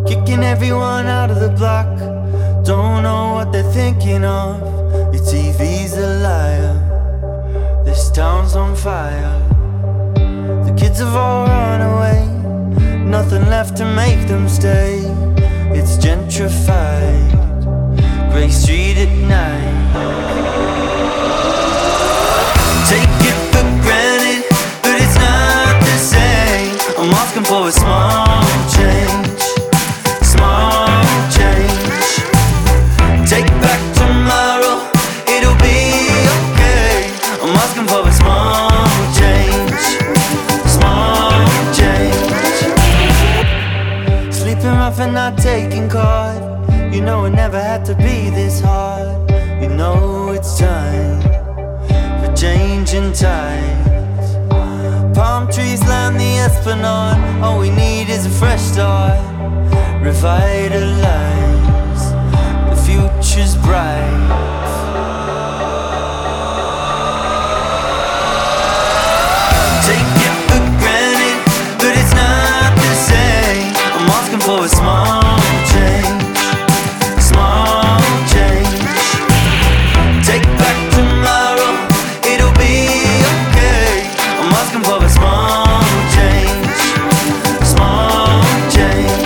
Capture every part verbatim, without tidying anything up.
kicking everyone out of the block. Don't know what they're thinking of. Your T V's a liar. This town's on fire. The kids have all run away. Nothing left to make them stay. It's gentrified. Grey Street at night. Take it for granted, but it's not the same. I'm asking for a small change. Small change. Take back tomorrow, it'll be okay. I'm asking for a small change. Small change. Sleeping rough and not taking card. You know it never had to be this hard. You know it's time for changing tides. Palm trees line the Esplanade. All we need is a fresh start. Revitalize. The future's bright. Take it for granted, but it's not the same. I'm asking for a small change. Small change. Take back tomorrow, it'll be okay. I'm asking for a small change. Small change.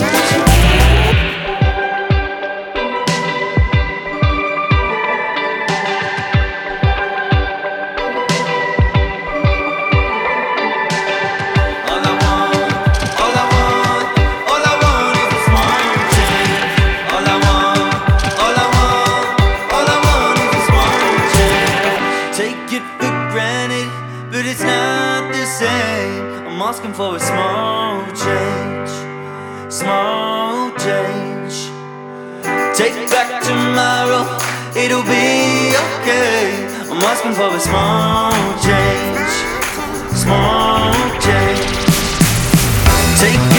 All I want, all I want, all I want is a small change. All I want, all I want, all I want is a small change. Take it for granted, but it's not the same. I'm asking for a small change. Small change. Take back tomorrow, it'll be okay. I'm asking for a small change. Small change. Take